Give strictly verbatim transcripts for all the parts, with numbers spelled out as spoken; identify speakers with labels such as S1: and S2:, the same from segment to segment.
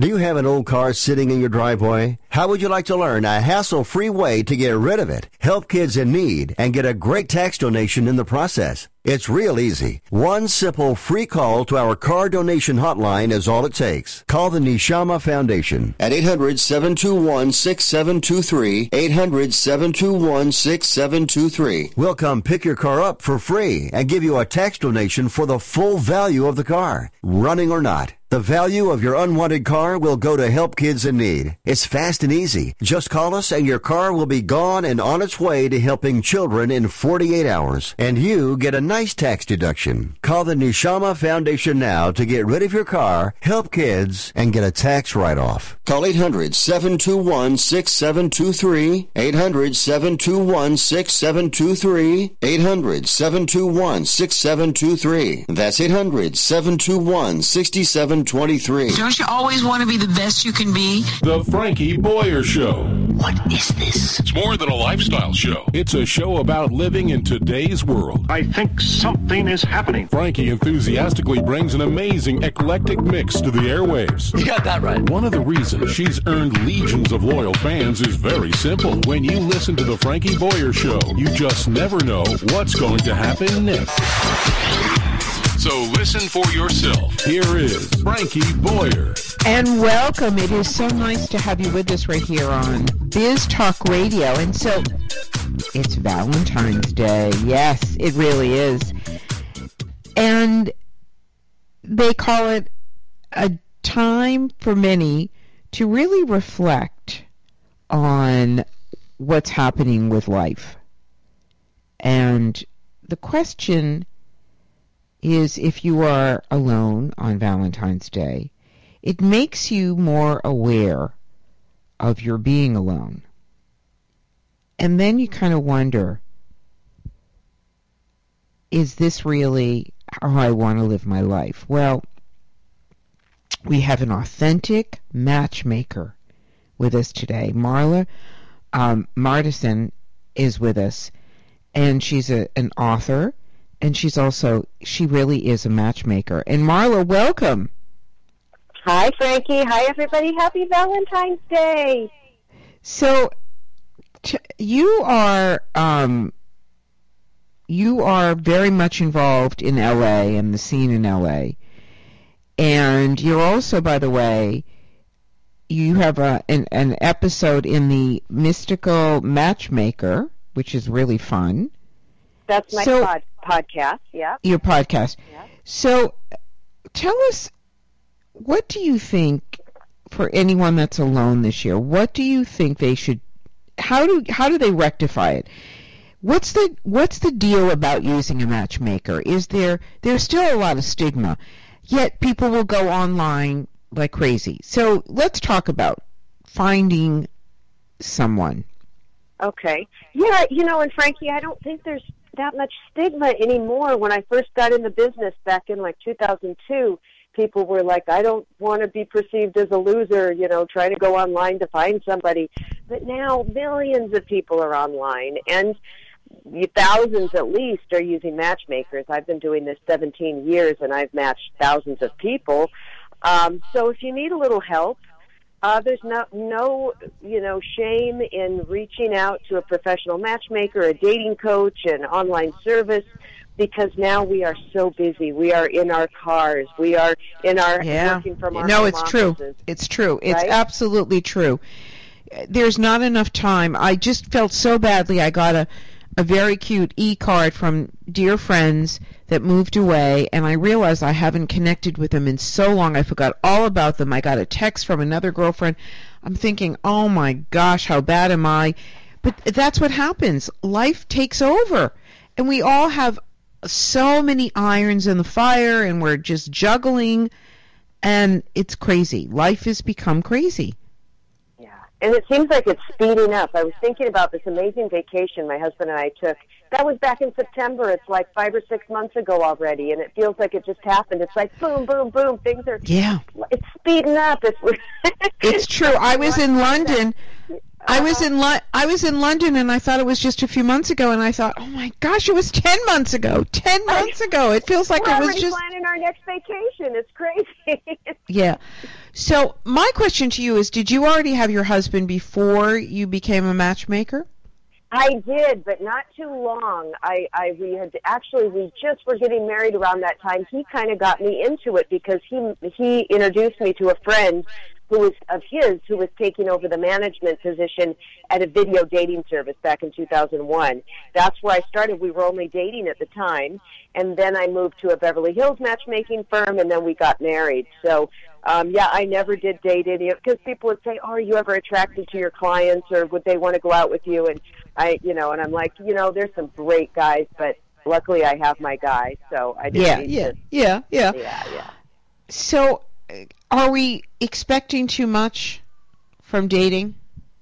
S1: Do you have an old car sitting in your driveway? How would you like to learn a hassle-free way to get rid of it, help kids in need, and get a great tax donation in the process? It's real easy. One simple free call to our car donation hotline is all it takes. Call the Neshama Foundation at eight hundred, seven two one, six seven two three, eight hundred, seven two one, six seven two three. We'll come pick your car up for free and give you a tax donation for the full value of the car, running or not. The value of your unwanted car will go to help kids in need. It's fast and easy. Just call us and your car will be gone and on its way to helping children in forty-eight hours. And you get a nice tax deduction. Call the Neshama Foundation now to get rid of your car, help kids, and get a tax write-off. Call eight hundred, seven two one, six seven two three, eight hundred, seven two one, six seven two three, eight hundred, seven two one, six seven two three. That's eight hundred, seven two one, six seven two three.
S2: Don't you always want to be the best you can be?
S3: The Frankie Boyer Show.
S2: What is this?
S3: It's more than a lifestyle show. It's a show about living in today's world.
S4: I think something is happening.
S3: Frankie enthusiastically brings an amazing eclectic mix to the airwaves.
S5: You got that right.
S3: One of the reasons she's earned legions of loyal fans is very simple. When you listen to the Frankie Boyer Show, you just never know what's going to happen next. So listen for yourself. Here is Frankie Boyer.
S6: And welcome. It is so nice to have you with us right here on Biz Talk Radio. And so it's Valentine's Day. Yes, it really is. And they call it a time for many to really reflect on what's happening with life. And the question is, if you are alone on Valentine's Day, it makes you more aware of your being alone. And then you kind of wonder, is this really how I want to live my life? Well, we have an authentic matchmaker with us today. Marla um, Martison is with us, and she's a, an author. And she's also, she really is a matchmaker. And Marla, welcome.
S7: Hi, Frankie. Hi, everybody. Happy Valentine's Day.
S6: So, t- you are, um, you are very much involved in L A and the scene in L A. And you're also, by the way, you have a, an, an episode in the Mystical Matchmaker, which is really fun.
S7: That's my
S6: so,
S7: pod, podcast, yeah.
S6: Your podcast.
S7: Yeah.
S6: So, tell us, what do you think, for anyone that's alone this year, what do you think they should, how do how do they rectify it? What's the what's the deal about using a matchmaker? Is there, there's still a lot of stigma, yet people will go online like crazy. So, let's talk about finding someone.
S7: Okay. Yeah, you know, and Frankie, I don't think there's that much stigma anymore. When I first got in the business back in like two thousand two, people were like, I don't want to be perceived as a loser, you know, trying to go online to find somebody. But now millions of people are online, and thousands at least are using matchmakers. I've been doing this seventeen years, and I've matched thousands of people. Um, so if you need a little help, Uh, there's no, no, you know, shame in reaching out to a professional matchmaker, a dating coach, an online service, because now we are so busy. We are in our cars. We are in our
S6: yeah.
S7: working from our
S6: no,
S7: home
S6: it's
S7: offices.
S6: true. It's true. It's
S7: right?
S6: absolutely true. There's not enough time. I just felt so badly. I got a, a very cute e-card from dear friends that moved away, and I realized I haven't connected with them in so long. I forgot all about them. I got a text from another girlfriend. I'm thinking, oh my gosh, how bad am I? But that's what happens. Life takes over, and we all have so many irons in the fire, and we're just juggling, and it's crazy. Life has become crazy.
S7: And it seems like it's speeding up. I was thinking about this amazing vacation my husband and I took. That was back in September. It's like five or six months ago already, and it feels like it just happened. It's like boom, boom, boom. Things are
S6: yeah.
S7: It's speeding up. It's,
S6: it's true. I was in London. I was in Lo- I was in London, and I thought it was just a few months ago, and I thought, oh my gosh, it was ten months ago. Ten months ago. It feels like
S7: We're
S6: it was
S7: already
S6: just
S7: planning our next vacation. It's crazy.
S6: yeah. So my question to you is, did you already have your husband before you became a matchmaker?
S7: I did, but not too long. I, I we had actually we just were getting married around that time. He kind of got me into it because he he introduced me to a friend who was of his who was taking over the management position at a video dating service back in two thousand one. That's where I started. We were only dating at the time, and then I moved to a Beverly Hills matchmaking firm, and then we got married. So, um, yeah, I never did date any of because people would say, "Oh, are you ever attracted to your clients, or would they want to go out with you?" And I, you know, and I'm like, you know, there's some great guys, but luckily I have my guy, so I didn't
S6: yeah,
S7: need
S6: yeah,
S7: to.
S6: yeah, yeah,
S7: yeah, yeah.
S6: So, are we expecting too much from dating?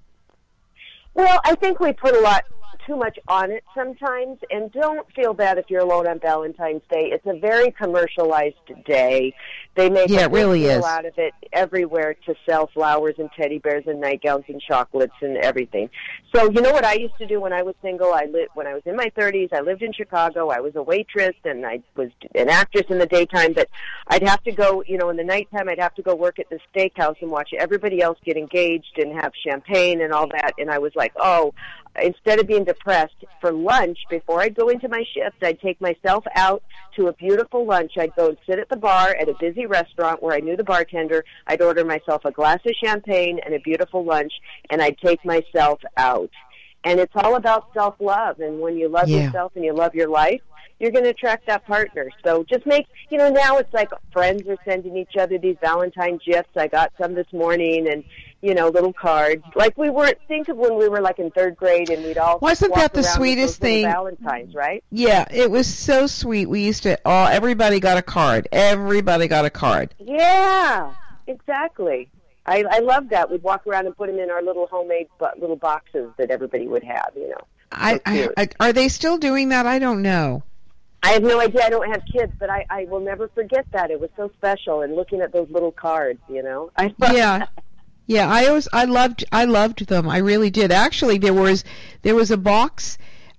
S7: Well, I think we put a lot too much on it sometimes, and don't feel bad if you're alone on Valentine's Day. It's a very commercialized day. They make
S6: yeah,
S7: a
S6: it really
S7: deal
S6: is.
S7: out of it everywhere to sell flowers and teddy bears and nightgowns and chocolates and everything. So, you know what I used to do when I was single? I lived when I was in my thirties. I lived in Chicago. I was a waitress and I was an actress in the daytime. But I'd have to go, you know, in the nighttime. I'd have to go work at the steakhouse and watch everybody else get engaged and have champagne and all that. And I was like, oh. Instead of being depressed, for lunch, before I'd go into my shift, I'd take myself out to a beautiful lunch. I'd go and sit at the bar at a busy restaurant where I knew the bartender. I'd order myself a glass of champagne and a beautiful lunch, and I'd take myself out. And it's all about self-love. And when you love
S6: Yeah.
S7: yourself and you love your life, you're going to attract that partner. So just make, you know, now it's like friends are sending each other these Valentine gifts. I got some this morning and, you know, little cards. Like we weren't, think of when we were like in third grade and we'd all
S6: Wasn't
S7: walk
S6: that the
S7: around with
S6: sweetest
S7: those little
S6: thing?
S7: Valentines, right?
S6: Yeah, it was so sweet. We used to, oh, everybody got a card. Everybody got a card.
S7: Yeah, exactly. I, I love that. We'd walk around and put them in our little homemade bu- little boxes that everybody would have, you know.
S6: I,
S7: So
S6: I,
S7: cute.
S6: I, are they still doing that? I don't know.
S7: I have no idea. I don't have kids, but I, I will never forget that. It was so special, and looking at those little cards, you know. I
S6: Yeah. Yeah, I always I loved I loved them. I really did. Actually, there was there was a box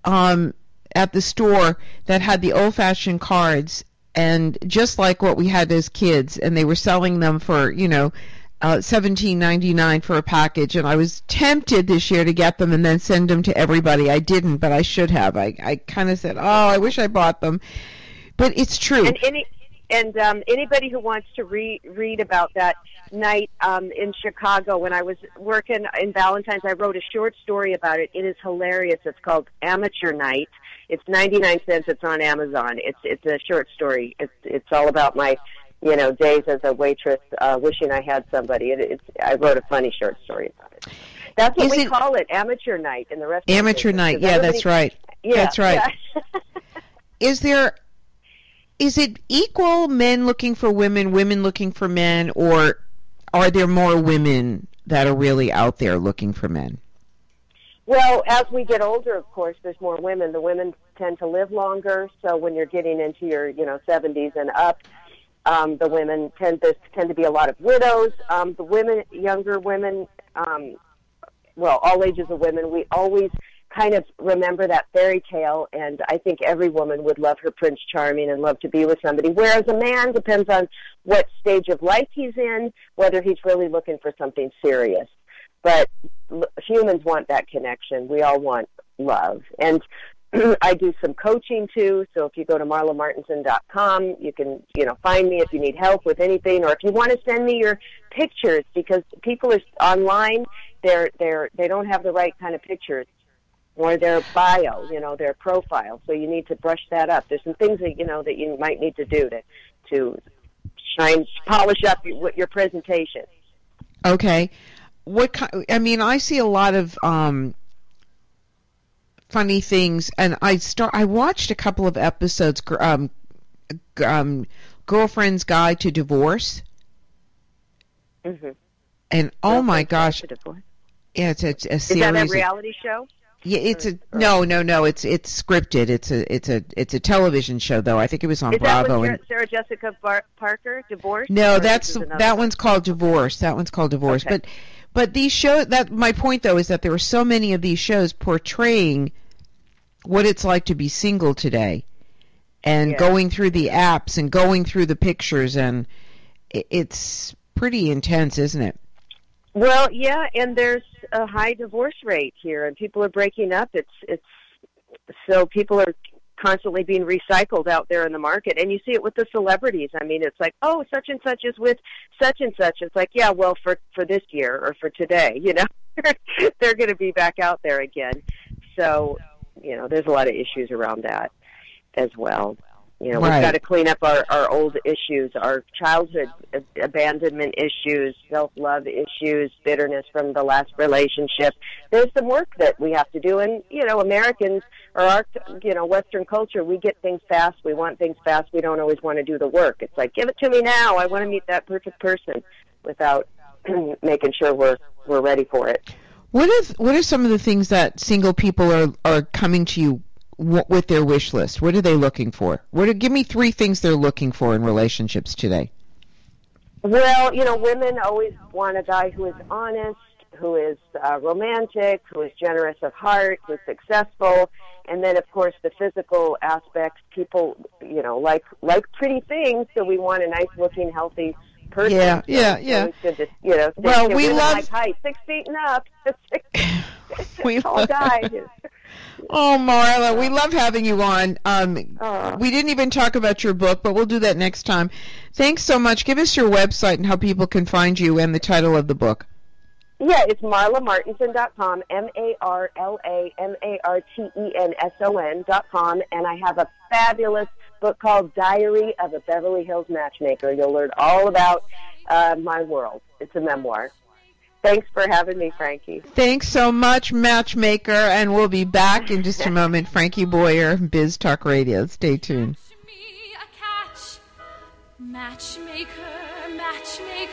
S6: um at the store that had the old-fashioned cards, and just like what we had as kids, and they were selling them for, you know, uh seventeen ninety-nine for a package, and I was tempted this year to get them and then send them to everybody. I didn't, but I should have. I I kind of said, "Oh, I wish I bought them." But it's true.
S7: And any and um, anybody who wants to read read about that night um, in Chicago when I was working in Valentine's, I wrote a short story about it. It is hilarious. It's called Amateur Night. It's ninety-nine cents. It's on Amazon. It's it's a short story. It's it's all about my, you know, days as a waitress, uh, wishing I had somebody. It, it's I wrote a funny short story about it. That's what
S6: Is
S7: we
S6: it-
S7: call it, Amateur Night in the restaurant.
S6: Amateur
S7: business,
S6: night.
S7: 'cause
S6: Yeah,
S7: everybody-
S6: that's right.
S7: Yeah,
S6: That's right.
S7: yeah.
S6: Is there is it equal, men looking for women, women looking for men, or are there more women that are really out there looking for men?
S7: Well, as we get older, of course, there's more women. The women tend to live longer, so when you're getting into your, you know, seventies and up, um, the women tend to tend to be a lot of widows. Um, the women, younger women, um, well, all ages of women, we always kind of remember that fairy tale, and I think every woman would love her Prince Charming and love to be with somebody, whereas a man depends on what stage of life he's in, whether he's really looking for something serious. But l- humans want that connection. We all want love. And I do some coaching too, so if you go to marla martinson dot com, you can, you know, find me if you need help with anything, or if you want to send me your pictures, because people are online, they're they're they don't have the right kind of pictures, or their bio, you know, their profile. So you need to brush that up. There's some things that, you know, that you might need to do to to shine, polish up your, your presentation.
S6: Okay. What ki- I mean, I see a lot of um, funny things, and I start. I watched a couple of episodes. gr- Um, g- um, Girlfriend's Guide to Divorce,
S7: Mm-hmm.
S6: and oh my gosh,
S7: Is
S6: yeah, it's a, a series.
S7: that a
S6: of-
S7: reality show?
S6: Yeah, it's a no, no, no. It's it's scripted. It's a it's a it's a television show, though. I think it was on
S7: Is that
S6: Bravo.
S7: with
S6: And
S7: Sarah Jessica Bar- Parker, Divorce?
S6: no,
S7: Or
S6: that's
S7: this is another
S6: that
S7: one?
S6: one's called Divorce. That one's called Divorce.
S7: Okay.
S6: But but these show that my point though is that there are so many of these shows portraying what it's like to be single today, and
S7: Yeah.
S6: going through the apps and going through the pictures, and it- it's pretty intense, isn't it?
S7: Well, yeah, and there's a high divorce rate here, and people are breaking up. It's it's so people are constantly being recycled out there in the market, and you see it with the celebrities. I mean, it's like, oh, such and such is with such and such. It's like, yeah, well, for for this year or for today, you know, they're going to be back out there again. So, you know, there's a lot of issues around that as well. You know,
S6: right.
S7: We've got to clean up our, our old issues, our childhood abandonment issues, self-love issues, bitterness from the last relationship. There's some work that we have to do. And, you know, Americans or our, you know, Western culture, we get things fast. We want things fast. We don't always want to do the work. It's like, give it to me now. I want to meet that perfect person without making sure we're we're ready for it.
S6: What is what are some of the things that single people are, are coming to you with their wish list? What are they looking for? What are, give me three things they're looking for in relationships today.
S7: Well, you know, women always want a guy who is honest, who is uh, romantic, who is generous of heart, who is successful, and then, of course, the physical aspects. People, you know, like like pretty things, so we want a nice-looking, healthy person.
S6: Yeah, yeah, yeah.
S7: So to, you know,
S6: well, we love
S7: like height, six feet and up.
S6: we
S7: tall
S6: love
S7: guy.
S6: Oh, Marla, we love having you on. Um,
S7: uh,
S6: we didn't even talk about your book, but we'll do that next time. Thanks so much. Give us your website and how people can find you and the title of the book.
S7: Yeah, it's marla martenson dot com, M A R L A M A R T E N S O N dot com, and I have a fabulous book called Diary of a Beverly Hills Matchmaker. You'll learn all about uh, my world. It's a memoir. Thanks for having me, Frankie.
S6: Thanks so much, Matchmaker, and we'll be back in just a moment. Frankie Boyer, Biz Talk Radio. Stay tuned.
S5: Match me a catch. Matchmaker, matchmaker.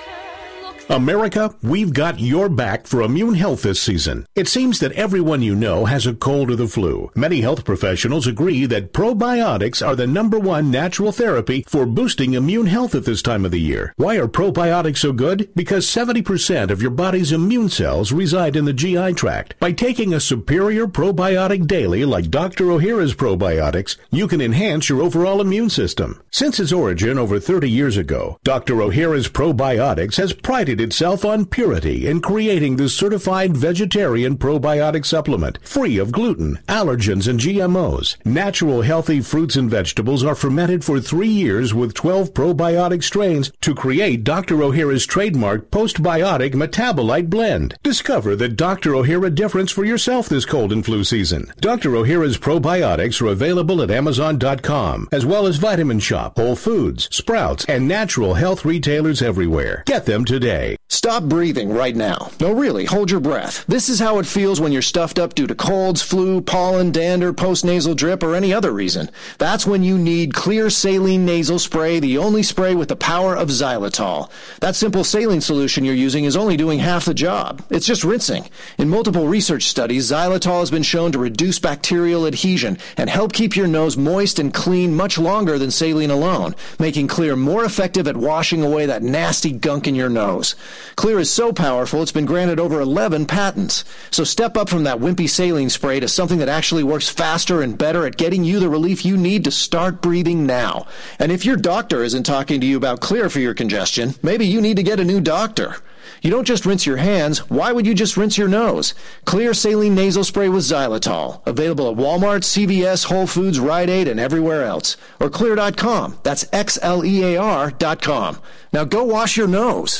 S3: America, we've got your back for immune health this season. It seems that everyone you know has a cold or the flu. Many health professionals agree that probiotics are the number one natural therapy for boosting immune health at this time of the year. Why are probiotics so good? Because seventy percent of your body's immune cells reside in the G I tract. By taking a superior probiotic daily like Doctor Ohhira's probiotics, you can enhance your overall immune system. Since its origin over thirty years ago, Doctor Ohhira's probiotics has prided itself on purity in creating this certified vegetarian probiotic supplement, free of gluten, allergens, and G M Os. Natural healthy fruits and vegetables are fermented for three years with twelve probiotic strains to create Doctor Ohhira's trademark postbiotic metabolite blend. Discover the Doctor Ohhira difference for yourself this cold and flu season. Doctor Ohhira's probiotics are available at Amazon dot com, as well as Vitamin Shop, Whole Foods, Sprouts, and natural health retailers everywhere. Get them today.
S8: Stop breathing right now. No, really, hold your breath. This is how it feels when you're stuffed up due to colds, flu, pollen, dander, postnasal drip, or any other reason. That's when you need Clear Saline Nasal Spray, the only spray with the power of xylitol. That simple saline solution you're using is only doing half the job. It's just rinsing. In multiple research studies, xylitol has been shown to reduce bacterial adhesion and help keep your nose moist and clean much longer than saline alone, making Clear more effective at washing away that nasty gunk in your nose. Clear is so powerful, it's been granted over eleven patents. So step up from that wimpy saline spray to something that actually works faster and better at getting you the relief you need to start breathing now. And if your doctor isn't talking to you about Clear for your congestion, maybe you need to get a new doctor. You don't just rinse your hands. Why would you just rinse your nose? Clear Saline Nasal Spray with xylitol. Available at Walmart, C V S, Whole Foods, Rite Aid, and everywhere else. Or clear dot com. That's X L E A R dot com. Now go wash your nose.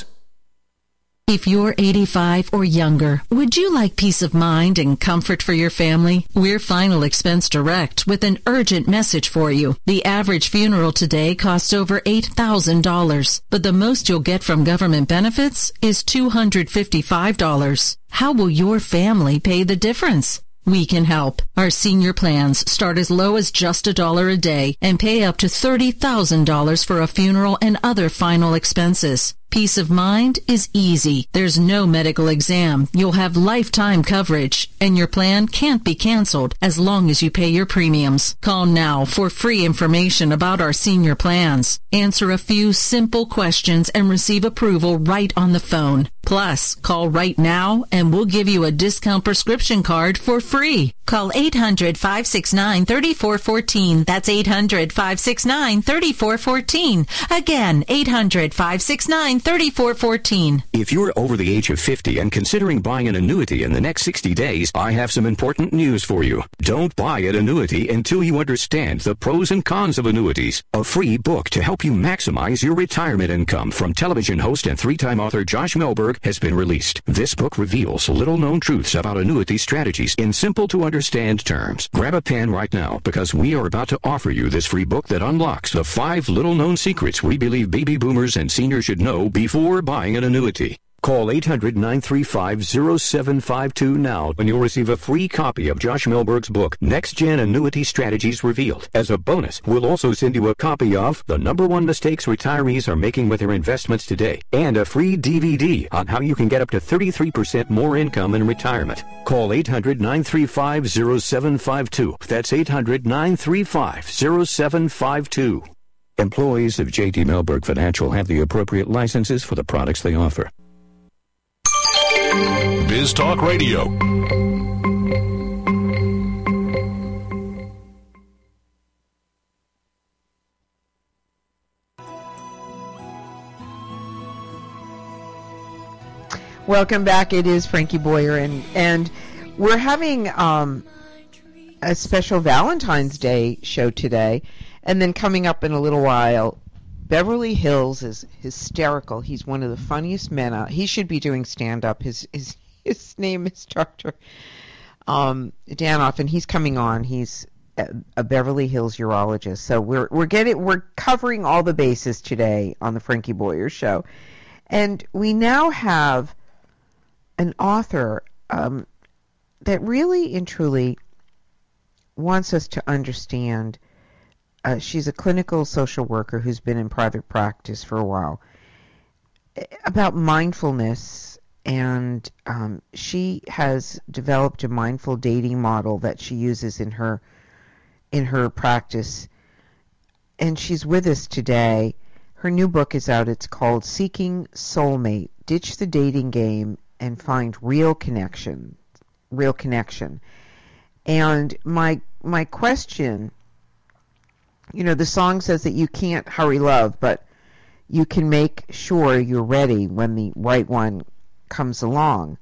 S9: If you're eighty-five or younger, would you like peace of mind and comfort for your family? We're Final Expense Direct with an urgent message for you. The average funeral today costs over eight thousand dollars, but the most you'll get from government benefits is two hundred fifty-five dollars. How will your family pay the difference? We can help. Our senior plans start as low as just a dollar a day and pay up to thirty thousand dollars for a funeral and other final expenses. Peace of mind is easy. There's no medical exam. You'll have lifetime coverage, and your plan can't be canceled as long as you pay your premiums. Call now for free information about our senior plans. Answer a few simple questions and receive approval right on the phone. Plus, call right now and we'll give you a discount prescription card for free. Call eight hundred, five six nine, three four one four. That's eight hundred, five six nine, three four one four. Again, eight hundred, five six nine, three four one four.
S10: If you're over the age of fifty and considering buying an annuity in the next sixty days, I have some important news for you. Don't buy an annuity until you understand the pros and cons of annuities. A free book to help you maximize your retirement income from television host and three-time author Josh Melberg has been released. This book reveals little-known truths about annuity strategies in simple-to-understand terms. Grab a pen right now because we are about to offer you this free book that unlocks the five little-known secrets we believe baby boomers and seniors should know before buying an annuity. Call eight hundred, nine three five, zero seven five two now and you'll receive a free copy of Josh Melberg's book, Next Gen Annuity Strategies Revealed. As a bonus, we'll also send you a copy of The Number One Mistakes Retirees Are Making with Their Investments Today and a free D V D on how you can get up to thirty-three percent more income in retirement. Call eight hundred, nine three five, zero seven five two. That's eight hundred, nine three five, zero seven five two. Employees of J T Melberg Financial have the appropriate licenses for the products they offer.
S3: Biz Talk Radio.
S6: Welcome back. It is Frankie Boyer, and and we're having um, a special Valentine's Day show today, and then coming up in a little while, Beverly Hills is hysterical. He's one of the funniest men out. He should be doing stand-up. His his his name is Doctor Um, Danoff, and he's coming on. He's a, a Beverly Hills urologist. So we're we're getting we're covering all the bases today on the Frankie Boyer Show, and we now have an author um, that really and truly wants us to understand. Uh, she's a clinical social worker who's been in private practice for a while, about mindfulness, and um, she has developed a mindful dating model that she uses in her in her practice, and she's with us today. Her new book is out. It's called Seeking Soulmate: Ditch the Dating Game and Find Real Connection. Real Connection. And my my question. You know, the song says that you can't hurry love, but you can make sure you're ready when the right one comes along.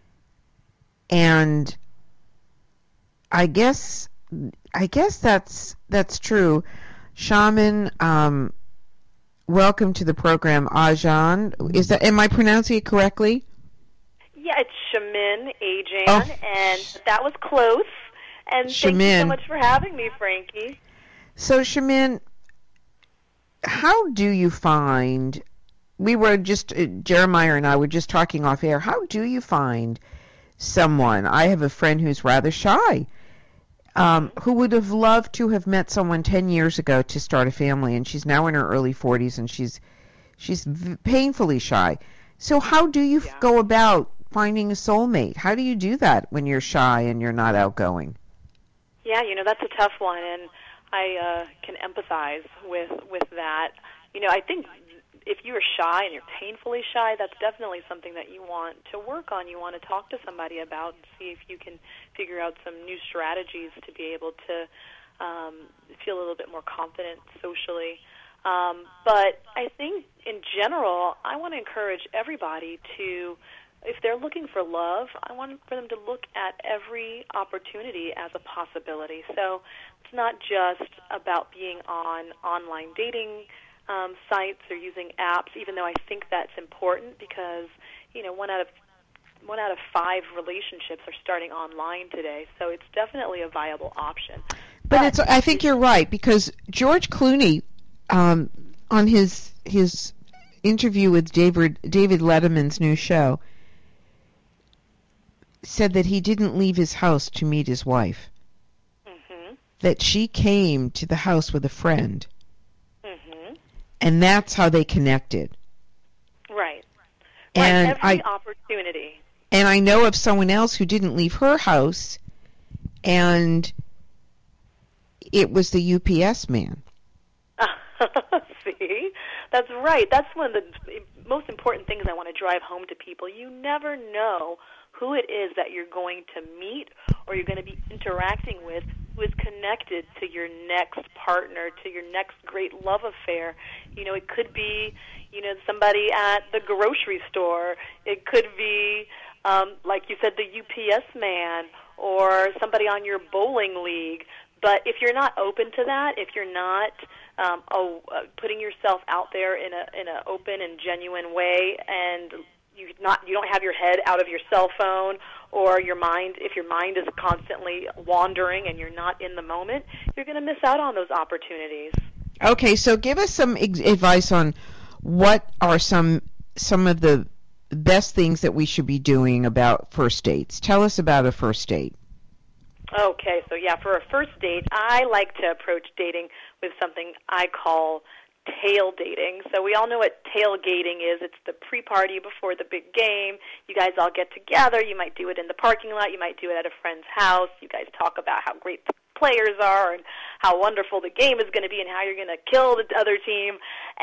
S6: And I guess, I guess that's that's true. Shaman, um, welcome to the program, Ajan. Is that? Am I pronouncing it correctly?
S11: Yeah, it's Shaman Ajan,
S6: oh.
S11: and that was close. And
S6: Shaman.
S11: Thank you so much for having me, Frankie.
S6: So, Shaman, how do you find, we were just, uh, Jeremiah and I were just talking off air, how do you find someone? I have a friend who's rather shy, um, who would have loved to have met someone ten years ago to start a family, and she's now in her early forties, and she's she's v- painfully shy. So how do you yeah. go about finding a soulmate? How do you do that when you're shy and you're not outgoing?
S11: Yeah, you know, that's a tough one, and I uh, can empathize with with that. You know, I think if you are shy and you're painfully shy, that's definitely something that you want to work on. You want to talk to somebody about and see if you can figure out some new strategies to be able to um, feel a little bit more confident socially. Um, but I think in general, I want to encourage everybody to, if they're looking for love, I want for them to look at every opportunity as a possibility. So it's not just about being on online dating um, sites or using apps, even though I think that's important because, you know, one out of one out of five relationships are starting online today. So it's definitely a viable option.
S6: But, but it's I think you're right, because George Clooney, um, on his his interview with David David Letterman's new show, said that he didn't leave his house to meet his wife. Mm-hmm. That she came to the house with a friend. Mm-hmm. And that's how they connected.
S11: Right.
S6: And
S11: right. Every
S6: I,
S11: opportunity.
S6: And I know of someone else who didn't leave her house, and it was the U P S man.
S11: See? That's right. That's one of the most important things I want to drive home to people. You never know who it is that you're going to meet or you're going to be interacting with who is connected to your next partner, to your next great love affair. You know, it could be, you know, somebody at the grocery store. It could be, um, like you said, the U P S man or somebody on your bowling league. But if you're not open to that, if you're not um, oh, uh, putting yourself out there in a in an open and genuine way, and you not you don't have your head out of your cell phone, or your mind, if your mind is constantly wandering and you're not in the moment, you're going to miss out on those opportunities.
S6: Okay, so give us some ex- advice on what are some some of the best things that we should be doing about first dates. Tell us about a first date.
S11: Okay, so yeah, for a first date, I like to approach dating with something I call tail dating. So we all know what tailgating is. It's the pre-party before the big game. You guys all get together. You might do it in the parking lot. You might do it at a friend's house. You guys talk about how great the players are and how wonderful the game is going to be and how you're going to kill the other team.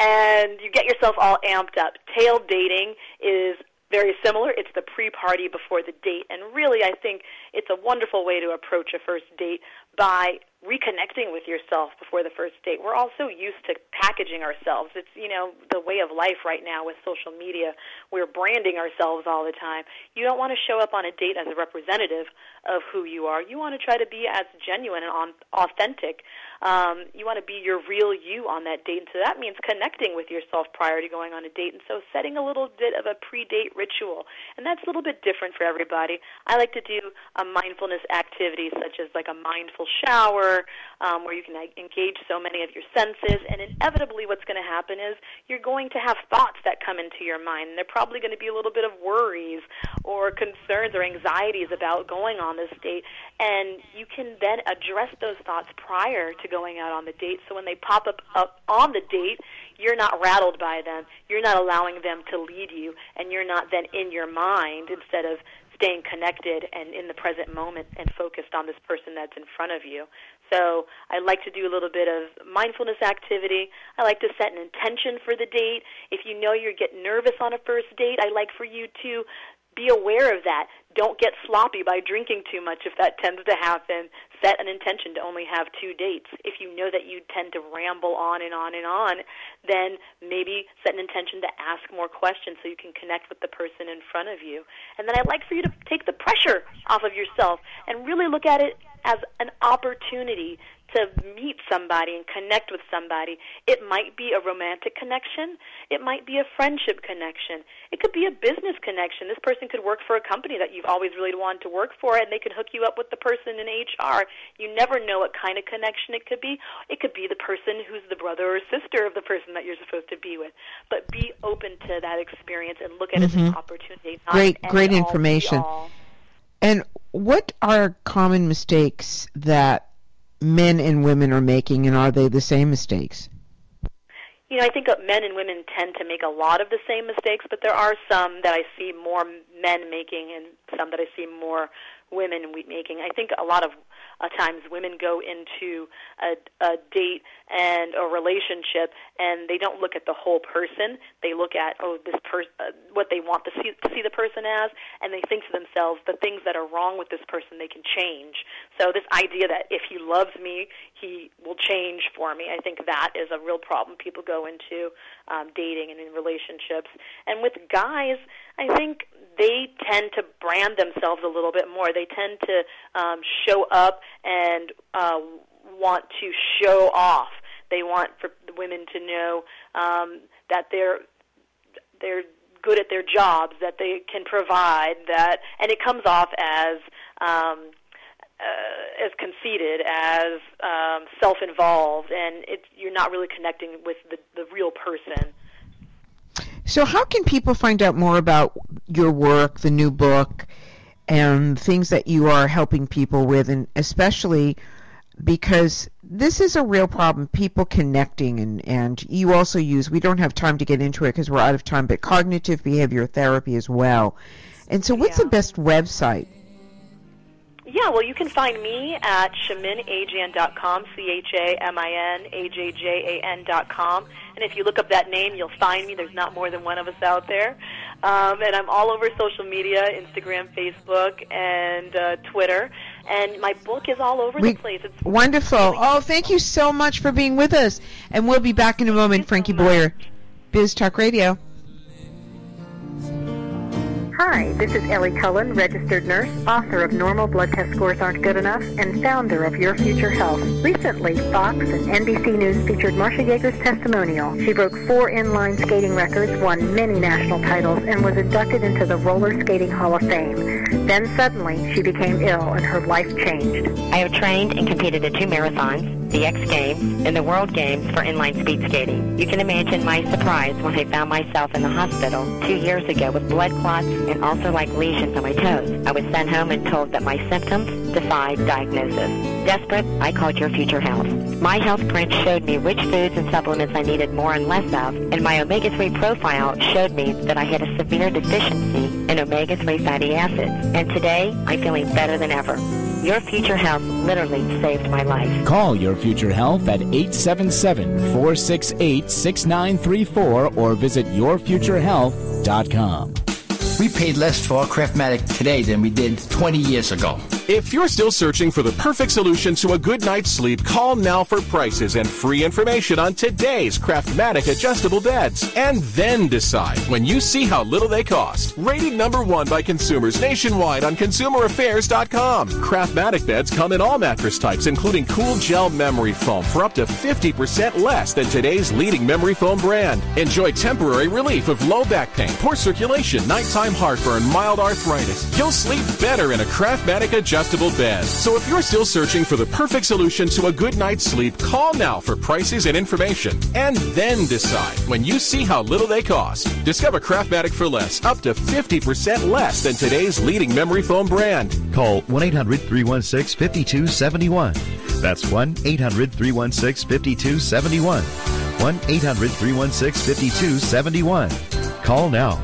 S11: And you get yourself all amped up. Tail dating is very similar. It's the pre-party before the date. And really, I think it's a wonderful way to approach a first date by reconnecting with yourself before the first date. We're all so used to packaging ourselves. It's, you know, the way of life right now with social media. We're branding ourselves all the time. You don't want to show up on a date as a representative of who you are. You want to try to be as genuine and on, authentic. Um, you want to be your real you on that date. And so that means connecting with yourself prior to going on a date. And so setting a little bit of a pre-date ritual. And that's a little bit different for everybody. I like to do a mindfulness activity such as like a mindful shower, um, where you can engage so many of your senses. And inevitably what's going to happen is you're going to have thoughts that come into your mind. And they're probably going to be a little bit of worries or concerns or anxieties about going on this date. And you can then address those thoughts prior to going out on the date. So when they pop up, up on the date, you're not rattled by them. You're not allowing them to lead you. And you're not then in your mind instead of staying connected and in the present moment and focused on this person that's in front of you. So I like to do a little bit of mindfulness activity. I like to set an intention for the date. If you know you're getting nervous on a first date, I like for you to be aware of that. Don't get sloppy by drinking too much if that tends to happen. Set an intention to only have two dates. If you know that you tend to ramble on and on and on, then maybe set an intention to ask more questions so you can connect with the person in front of you. And then I'd like for you to take the pressure off of yourself and really look at it as an opportunity to meet somebody and connect with somebody. It might be a romantic connection. It might be a friendship connection. It could be a business connection. This person could work for a company that you've always really wanted to work for, and they could hook you up with the person in H R. You never know what kind of connection it could be. It could be the person who's the brother or sister of the person that you're supposed to be with. But be open to that experience and look at mm-hmm. it as an opportunity. Not
S6: great,
S11: an
S6: great
S11: all,
S6: information.
S11: all.
S6: And what are common mistakes that men and women are making, and are they the same mistakes?
S11: You know, I think that men and women tend to make a lot of the same mistakes, but there are some that I see more men making and some that I see more women making. I think a lot of uh, times women go into a, a date and a relationship and they don't look at the whole person. They look at, oh, this person, uh, what they want to see, to see the person as, and they think to themselves, the things that are wrong with this person, they can change. So this idea that if he loves me, he will change for me, I think that is a real problem people go into um, dating and in relationships. And with guys, I think they tend to brand themselves a little bit more. They tend to um, show up and uh, want to show off. They want for the women to know um, that they're they're good at their jobs, that they can provide that, and it comes off as um, uh, as conceited, as um, self-involved, and it's, you're not really connecting with the, the real person.
S6: So how can people find out more about your work, the new book, and things that you are helping people with, and especially because this is a real problem, people connecting, and, and you also use, we don't have time to get into it because we're out of time, but cognitive behavior therapy as well. And so what's yeah. the best website?
S11: Yeah, well, you can find me at chamin ajan dot com, C H A M I N A J J A N dot com. And if you look up that name, you'll find me. There's not more than one of us out there. Um, and I'm all over social media, Instagram, Facebook, and uh, Twitter. And my book is all over
S6: we,
S11: the place. It's
S6: wonderful.
S11: Really
S6: oh, thank you so much for being with us. And we'll be back in a moment, Frankie so Boyer, Biz Talk Radio.
S12: Hi, this is Ellie Cullen, registered nurse, author of Normal Blood Test Scores Aren't Good Enough, and founder of Your Future Health. Recently, Fox and N B C News featured Marcia Yeager's testimonial. She broke four inline skating records, won many national titles, and was inducted into the Roller Skating Hall of Fame. Then suddenly, she became ill and her life changed.
S13: I have trained and competed in two marathons, the X Games, and the World Games for inline speed skating. You can imagine my surprise when I found myself in the hospital two years ago with blood clots and also like lesions on my toes. I was sent home and told that my symptoms defied diagnosis. Desperate, I called Your Future Health. My health print showed me which foods and supplements I needed more and less of, and my omega three profile showed me that I had a severe deficiency in omega three fatty acids. And today, I'm feeling better than ever. Your Future Health literally saved my life.
S14: Call Your Future Health at eight seven seven, four six eight, six nine three four or visit your future health dot com.
S15: We paid less for our Craftmatic today than we did twenty years ago.
S16: If you're still searching for the perfect solution to a good night's sleep, call now for prices and free information on today's Craftmatic adjustable beds. And then decide when you see how little they cost. Rated number one by consumers nationwide on consumer affairs dot com. Craftmatic beds come in all mattress types, including cool gel memory foam for up to fifty percent less than today's leading memory foam brand. Enjoy temporary relief of low back pain, poor circulation, nighttime heartburn, mild arthritis. You'll sleep better in a Craftmatic adjustable bed. So if you're still searching for the perfect solution to a good night's sleep, call now for prices and information. And then decide when you see how little they cost. Discover Craftmatic for less, up to fifty percent less than today's leading memory foam brand.
S17: Call one eight hundred, three one six, five two seven one. That's one eight hundred, three one six, five two seven one. one eight hundred, three one six, five two seven one. Call now.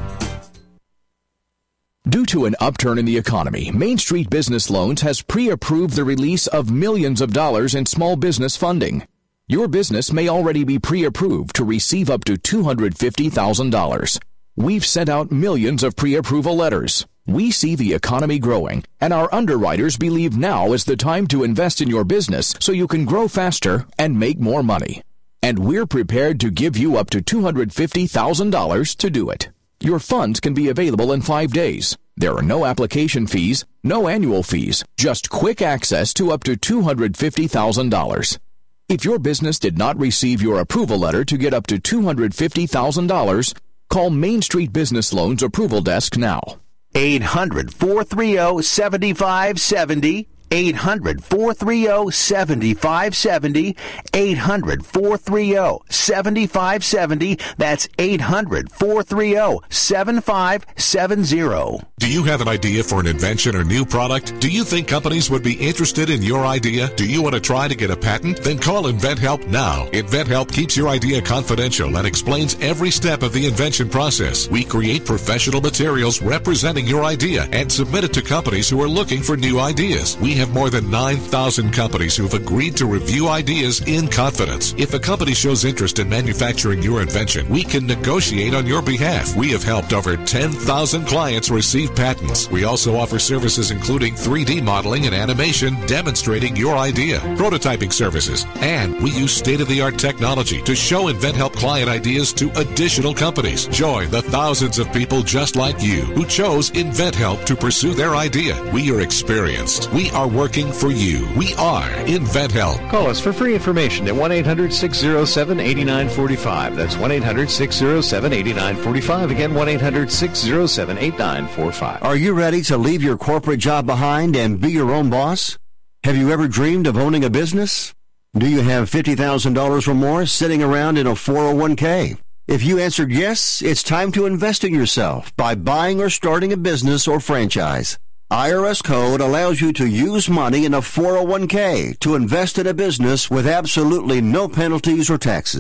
S18: Due to an upturn in the economy, Main Street Business Loans has pre-approved the release of millions of dollars in small business funding. Your business may already be pre-approved to receive up to two hundred fifty thousand dollars. We've sent out millions of pre-approval letters. We see the economy growing, and our underwriters believe now is the time to invest in your business so you can grow faster and make more money. And we're prepared to give you up to two hundred fifty thousand dollars to do it. Your funds can be available in five days. There are no application fees, no annual fees, just quick access to up to two hundred fifty thousand dollars. If your business did not receive your approval letter to get up to two hundred fifty thousand dollars, call Main Street Business Loans Approval Desk now.
S19: eight hundred, four three zero, seven five seven zero. eight hundred, four three zero, seven five seven zero. eight hundred, four three zero, seven five seven zero. That's eight hundred, four three zero, seven five seven zero.
S3: Do you have an idea for an invention or new product? Do you think companies would be interested in your idea? Do you want to try to get a patent? Then call InventHelp now. InventHelp keeps your idea confidential and explains every step of the invention process. We create professional materials representing your idea and submit it to companies who are looking for new ideas. We have more than nine thousand companies who've agreed to review ideas in confidence. If a company shows interest in manufacturing your invention, we can negotiate on your behalf. We have helped over ten thousand clients receive patents. We also offer services including three D modeling and animation demonstrating your idea, prototyping services, and we use state-of-the-art technology to show InventHelp client ideas to additional companies. Join the thousands of people just like you who chose InventHelp to pursue their idea. We are experienced. We are working for you. We are InventHelp.
S20: Call us for free information at one eight hundred, six zero seven, eight nine four five. That's one eight hundred, six zero seven, eight nine four five. Again, one eight hundred, six zero seven, eight nine four five.
S1: Are you ready to leave your corporate job behind and be your own boss? Have you ever dreamed of owning a business? Do you have fifty thousand dollars or more sitting around in a four oh one k? If you answered yes, it's time to invest in yourself by buying or starting a business or franchise. I R S Code allows you to use money in a four oh one k to invest in a business with absolutely no penalties or taxes.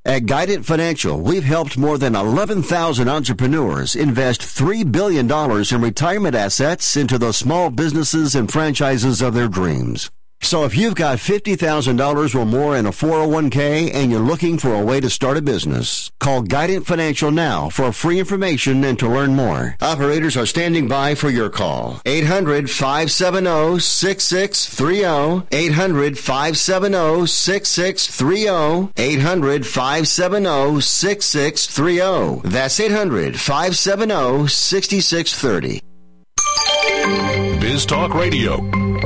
S1: At Guidant Financial, we've helped more than eleven thousand entrepreneurs invest three billion dollars in retirement assets into the small businesses and franchises of their dreams. So if you've got fifty thousand dollars or more in a four oh one k and you're looking for a way to start a business, call Guidant Financial now for free information and to learn more. Operators are standing by for your call. eight hundred, five seven zero, six six three zero. eight hundred, five seven zero, six six three zero. eight hundred, five seven zero, six six three zero. That's eight hundred, five seven zero, six six three zero.
S3: Biz Talk Radio.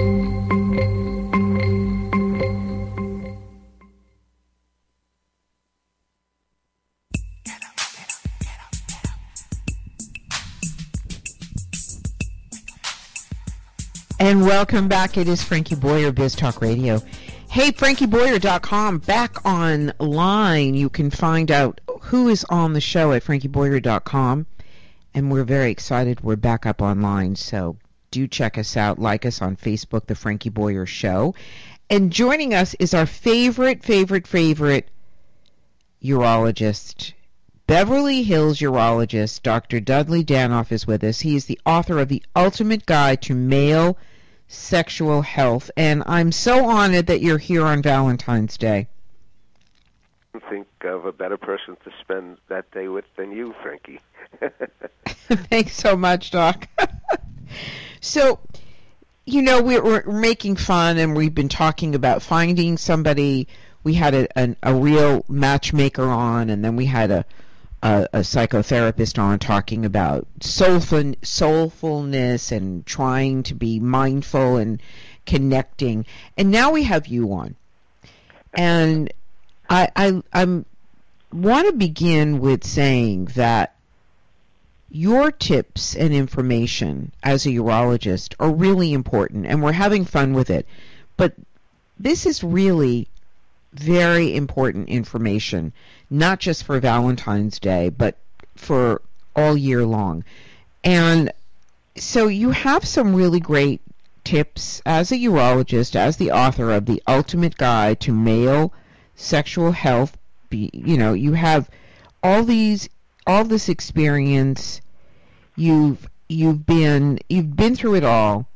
S6: And welcome back. It is Frankie Boyer, Biz Talk Radio. Hey, frankie boyer dot com, back online. You can find out who is on the show at frankie boyer dot com. And we're very excited. We're back up online. So do check us out. Like us on Facebook, The Frankie Boyer Show. And joining us is our favorite, favorite, favorite urologist, Beverly Hills urologist, Doctor Dudley Danoff is with us. He is the author of The Ultimate Guide to Male Sexual Health, and I'm so honored that you're here on Valentine's Day.
S21: I think of a better person to spend that day with than you, Frankie.
S6: Thanks so much, Doc. So, you know, we're, we're making fun, and we've been talking about finding somebody. We had a, an, a real matchmaker on, and then we had a A, a psychotherapist on talking about soulful, soulfulness and trying to be mindful and connecting. And now we have you on. And I I I'm, want to begin with saying that your tips and information as a urologist are really important, and we're having fun with it. But this is really very important information, not just for Valentine's Day, but for all year long. And so you have some really great tips as a urologist, as the author of The Ultimate Guide to Male Sexual Health. You know, you have all these, all this experience. You've you've been you've been through it all,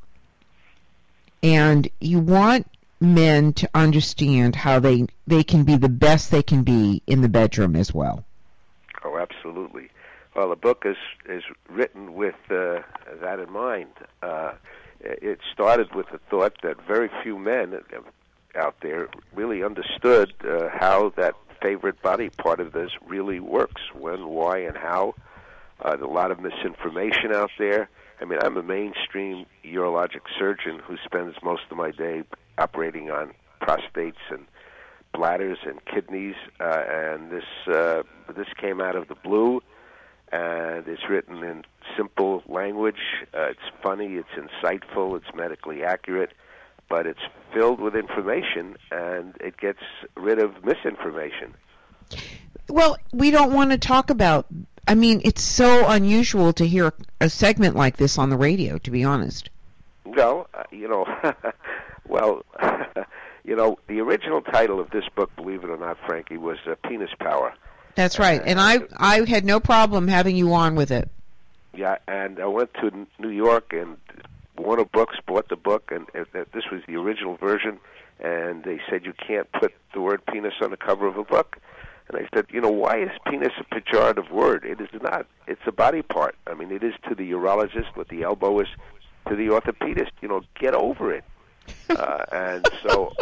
S6: and you want men to understand how they they can be the best they can be in the bedroom as well.
S21: Oh, absolutely. Well, the book is is written with uh, that in mind. Uh, it started with the thought that very few men out there really understood uh, how that favorite body part of this really works, when, why, and how. Uh, there's a lot of misinformation out there. I mean, I'm a mainstream urologic surgeon who spends most of my day operating on prostates and bladders and kidneys, uh, and this uh, this came out of the blue, and it's written in simple language. Uh, it's funny, it's insightful, it's medically accurate, but it's filled with information, and it gets rid of misinformation.
S6: Well, we don't want to talk about, I mean, it's so unusual to hear a segment like this on the radio, to be honest.
S21: No, uh, you know, well, you know, the original title of this book, believe it or not, Frankie, was uh, Penis Power.
S6: That's right, and I I had no problem having you on with it.
S21: Yeah, and I went to New York and Warner Books bought the book, and uh, this was the original version, and they said you can't put the word penis on the cover of a book. And I said, you know, why is penis a pejorative word? It is not. It's a body part. I mean, it is to the urologist what the elbow is to the orthopedist. You know, get over it. Uh, and so,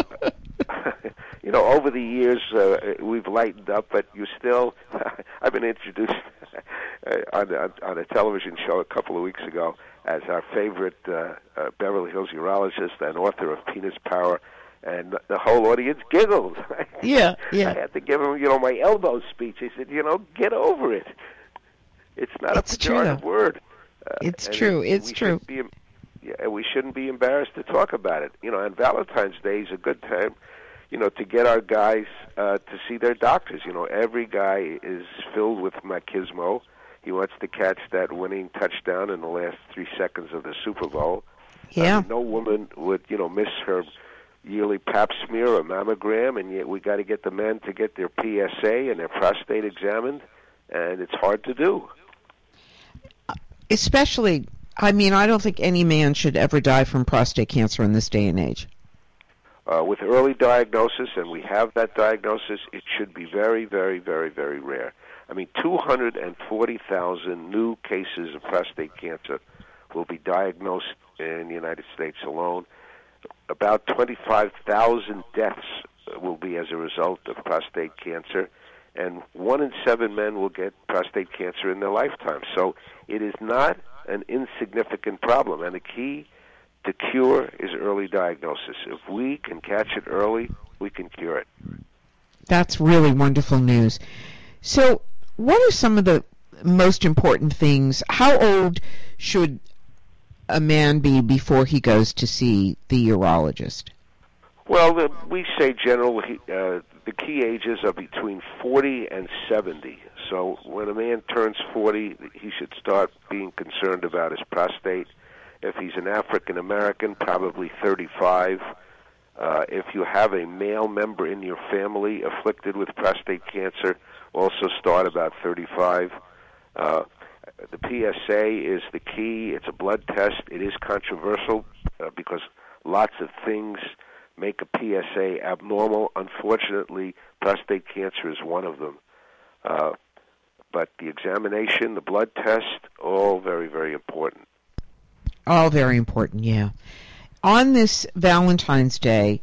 S21: you know, over the years, uh, we've lightened up, but you still, I've been introduced on, on, on a television show a couple of weeks ago as our favorite uh, uh, Beverly Hills urologist and author of Penis Power. And the whole audience giggled.
S6: Yeah, yeah.
S21: I had to give him, you know, my elbow speech. He said, you know, get over it. It's not
S6: it's
S21: a pejorative
S6: true.
S21: word.
S6: Uh, it's true. It, it's
S21: we
S6: true.
S21: Be, yeah, we shouldn't be embarrassed to talk about it. You know, and Valentine's Day is a good time, you know, to get our guys uh, to see their doctors. You know, every guy is filled with machismo. He wants to catch that winning touchdown in the last three seconds of the Super Bowl.
S6: Yeah.
S21: Uh, no woman would, you know, miss her yearly pap smear or mammogram, and yet we got to get the men to get their P S A and their prostate examined, and it's hard to do.
S6: Especially, I mean, I don't think any man should ever die from prostate cancer in this day and age.
S21: Uh, with early diagnosis, and we have that diagnosis, it should be very, very, very, very rare. I mean, two hundred forty thousand new cases of prostate cancer will be diagnosed in the United States alone. About twenty-five thousand deaths will be as a result of prostate cancer, and one in seven men will get prostate cancer in their lifetime. So it is not an insignificant problem, and the key to cure is early diagnosis. If we can catch it early, we can cure it.
S6: That's really wonderful news. So what are some of the most important things? How old should a man be before he goes to see the urologist?
S21: Well, the, we say generally uh, the key ages are between forty and seventy. So when a man turns forty, he should start being concerned about his prostate. If he's an African American, probably thirty-five. Uh, if you have a male member in your family afflicted with prostate cancer, also start about thirty-five. Uh, the P S A is the key. It's a blood test. It is controversial uh, because lots of things make a P S A abnormal. Unfortunately, prostate cancer is one of them. Uh, but the examination, the blood test, all very, very important.
S6: All very important, yeah. On this Valentine's Day,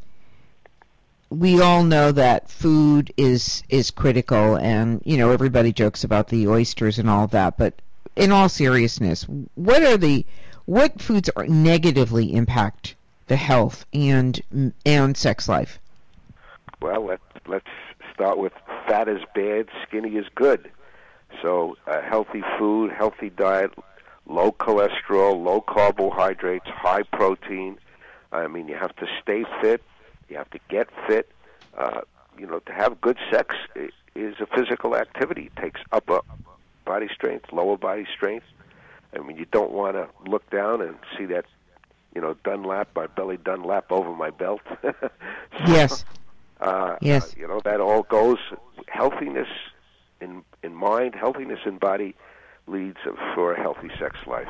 S6: we all know that food is is critical, and you know everybody jokes about the oysters and all that. But in all seriousness, what are the what foods are negatively impact the health and and sex life?
S21: Well, let let's start with fat is bad, skinny is good. So, uh, healthy food, healthy diet, low cholesterol, low carbohydrates, high protein. I mean, you have to stay fit. You have to get fit. Uh, you know, to have good sex is a physical activity. It takes upper body strength, lower body strength. I mean, you don't want to look down and see that, you know, Dunlap, my belly Dunlap over my belt. so,
S6: yes.
S21: Uh,
S6: yes.
S21: Uh, you know, that all goes. Healthiness in in mind, healthiness in body leads for a healthy sex life.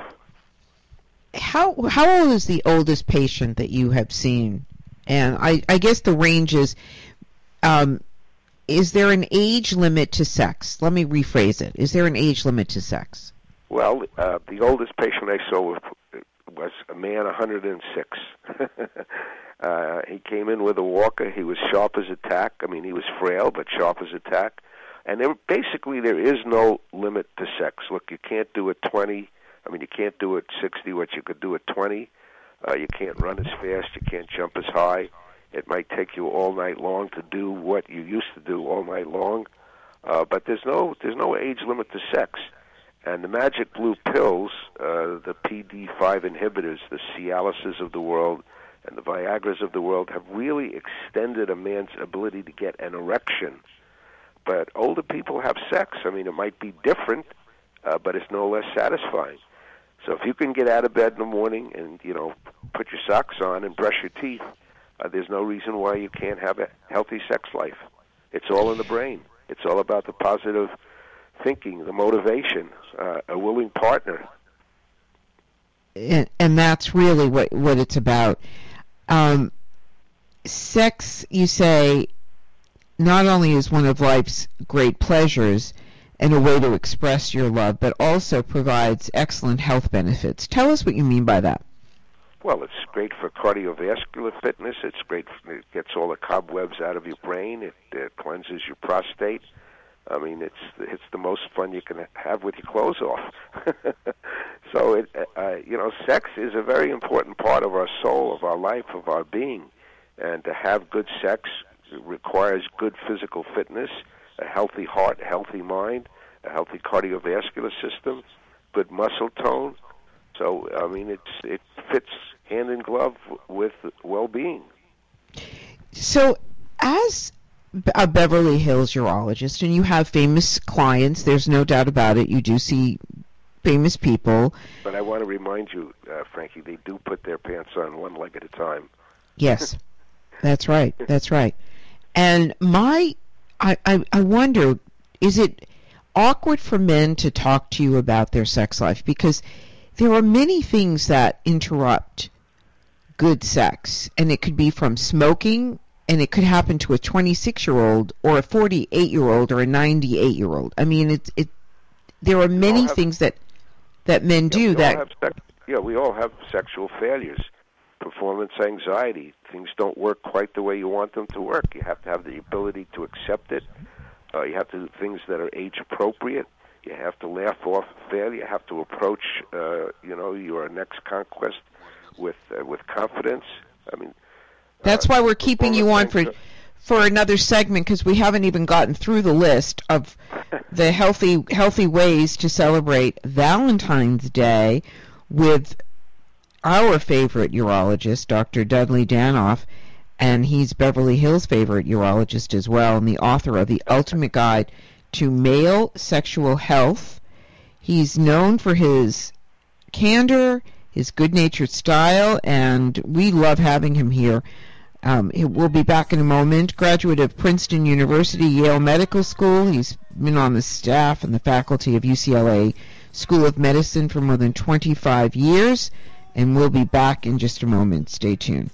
S6: How how old is the oldest patient that you have seen? And I, I guess the range is, um, is there an age limit to sex? Let me rephrase it. Is there an age limit to sex?
S21: Well, uh, the oldest patient I saw was, was a man, one hundred six. uh, he came in with a walker. He was sharp as a tack. I mean, he was frail, but sharp as a tack. And there, basically, there is no limit to sex. Look, you can't do it twenty. I mean, you can't do it sixty, what you could do at twenty. Uh, you can't run as fast. You can't jump as high. It might take you all night long to do what you used to do all night long. Uh, but there's no there's no age limit to sex. And the magic blue pills, uh, the P D five inhibitors, the Cialises of the world, and the Viagras of the world, have really extended a man's ability to get an erection. But older people have sex. I mean, it might be different, uh, but it's no less satisfying. So if you can get out of bed in the morning and, you know, put your socks on and brush your teeth, uh, there's no reason why you can't have a healthy sex life. It's all in the brain. It's all about the positive thinking, the motivation, uh, a willing partner.
S6: And, and that's really what, what it's about. Um, sex, you say, not only is one of life's great pleasures and a way to express your love, but also provides excellent health benefits. Tell us what you mean by that.
S21: Well, it's great for cardiovascular fitness. It's great. For, it gets all the cobwebs out of your brain. It uh, cleanses your prostate. I mean, it's it's the most fun you can have with your clothes off. so, it, uh, you know, sex is a very important part of our soul, of our life, of our being. And to have good sex requires good physical fitness, a healthy heart, a healthy mind, a healthy cardiovascular system, good muscle tone. So, I mean, it's it fits hand in glove with well-being.
S6: So, as a Beverly Hills urologist, and you have famous clients, there's no doubt about it, you do see famous people.
S21: But I want to remind you, uh, Frankie, they do put their pants on one leg at a time.
S6: Yes. That's right. That's right. And my, I, I, I wonder, is it awkward for men to talk to you about their sex life? Because there are many things that interrupt good sex, and it could be from smoking, and it could happen to a twenty-six-year-old or a forty-eight-year-old or a ninety-eight-year-old. I mean, it, it, there are many have, things that, that men
S21: yeah,
S6: do
S21: we
S6: that...
S21: All have sex, yeah, we all have sexual failures, performance anxiety. Things don't work quite the way you want them to work. You have to have the ability to accept it. Uh, you have to do things that are age-appropriate. You have to laugh off failure. You have to approach, uh, you know, your next conquest with uh, with confidence. I mean,
S6: that's uh, why we're keeping you on for for another segment, because we haven't even gotten through the list of the healthy healthy ways to celebrate Valentine's Day with our favorite urologist, Doctor Dudley Danoff, and he's Beverly Hills' favorite urologist as well, and the author of The Ultimate Guide to Male Sexual Health. He's known for his candor, his good-natured style, and we love having him here. Um, we'll be back in a moment. Graduate of Princeton University, Yale Medical School. He's been on the staff and the faculty of U C L A School of Medicine for more than twenty-five years, and we'll be back in just a moment. Stay tuned.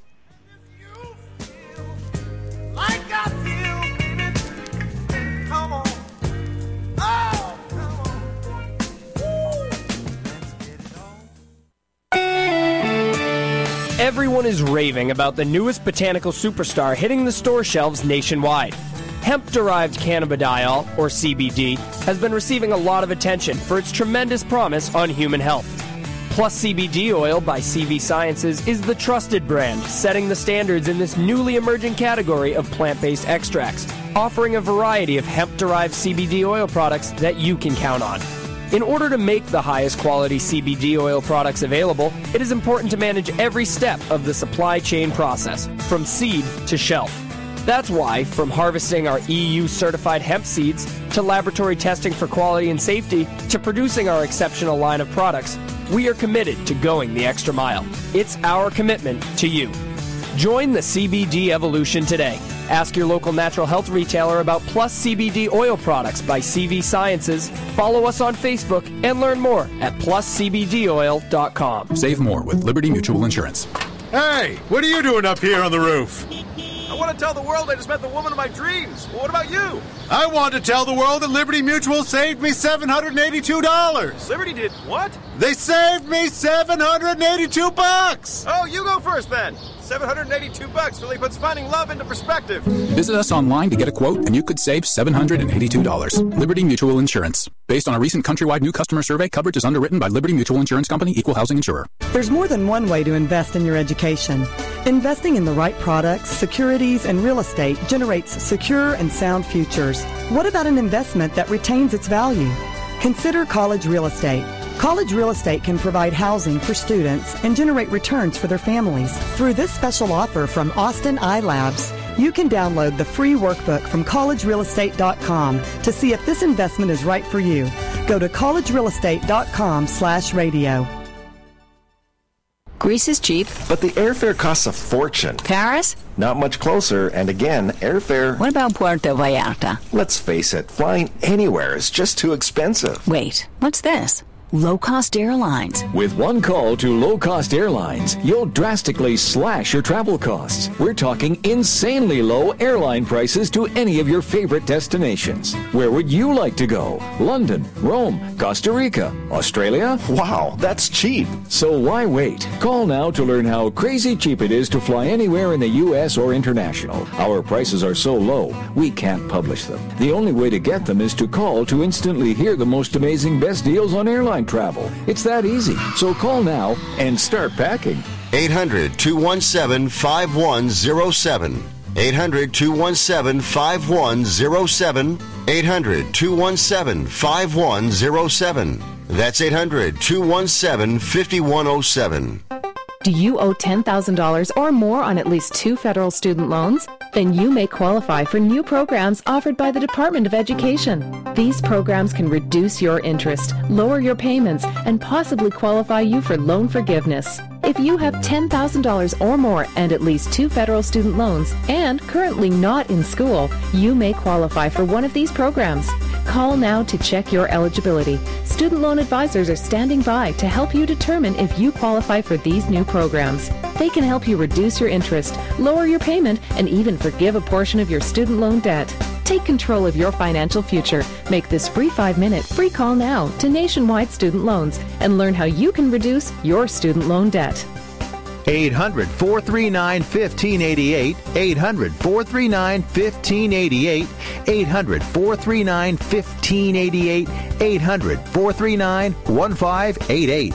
S2: Everyone is raving about the newest botanical superstar hitting the store shelves nationwide. Hemp-derived cannabidiol, or C B D, has been receiving a lot of attention for its tremendous promise on human health. Plus C B D Oil by C V Sciences is the trusted brand, setting the standards in this newly emerging category of plant-based extracts, offering a variety of hemp-derived C B D oil products that you can count on. In order to make the highest quality C B D oil products available, it is important to manage every step of the supply chain process, from seed to shelf. That's why, from harvesting our E U-certified hemp seeds, to laboratory testing for quality and safety, to producing our exceptional line of products, we are committed to going the extra mile. It's our commitment to you. Join the C B D evolution today. Ask your local natural health retailer about Plus C B D oil products by C V Sciences. Follow us on Facebook and learn more at plus c b d oil dot com.
S22: Save more with Liberty Mutual Insurance.
S23: Hey, what are you doing up here on the roof?
S24: I want to tell the world I just met the woman of my dreams. Well, what about you?
S23: I want to tell the world that Liberty Mutual saved me seven hundred eighty-two dollars.
S24: Liberty did what?
S23: They saved me seven hundred eighty-two bucks.
S24: Oh, you go first then. seven hundred eighty-two bucks really puts finding love into perspective.
S22: Visit us online to get a quote, and you could save seven hundred eighty-two dollars. Liberty Mutual Insurance. Based on a recent countrywide new customer survey, coverage is underwritten by Liberty Mutual Insurance Company, Equal Housing Insurer.
S25: There's more than one way to invest in your education. Investing in the right products, securities, and real estate generates secure and sound futures. What about an investment that retains its value? Consider college real estate. College real estate can provide housing for students and generate returns for their families. Through this special offer from Austin iLabs, you can download the free workbook from college real estate dot com to see if this investment is right for you. Go to college real estate dot com slash radio.
S26: Greece is cheap.
S27: But the airfare costs a fortune.
S26: Paris?
S27: Not much closer, and again, airfare...
S26: What about Puerto Vallarta?
S27: Let's face it, flying anywhere is just too expensive.
S26: Wait, what's this? Low-cost airlines.
S18: With one call to low-cost airlines, you'll drastically slash your travel costs. We're talking insanely low airline prices to any of your favorite destinations. Where would you like to go? London, Rome, Costa Rica, Australia?
S27: Wow, that's cheap.
S18: So why wait? Call now to learn how crazy cheap it is to fly anywhere in the U S or international. Our prices are so low, we can't publish them. The only way to get them is to call to instantly hear the most amazing best deals on airline travel. It's that easy. So call now and start packing.
S1: eight hundred, two one seven, five one zero seven. eight hundred, two one seven, five one zero seven. eight hundred, two one seven, five one zero seven. That's eight hundred, two one seven, five one zero seven.
S28: Do you owe ten thousand dollars or more on at least two federal student loans? Then you may qualify for new programs offered by the Department of Education. These programs can reduce your interest, lower your payments, and possibly qualify you for loan forgiveness. If If you have ten thousand dollars or more and at least two federal student loans and currently not in school, you may qualify for one of these programs. Call now to check your eligibility. Student loan advisors are standing by to help you determine if you qualify for these new programs. They can help you reduce your interest, lower your payment, and even forgive a portion of your student loan debt. Take control of your financial future. Make this free five-minute free call now to Nationwide Student Loans and learn how you can reduce your student loan debt.
S19: eight hundred, four three nine, one five eight eight, eight hundred, four three nine, one five eight eight, eight hundred, four three nine, one five eight eight, eight hundred, four three nine, one five eight eight.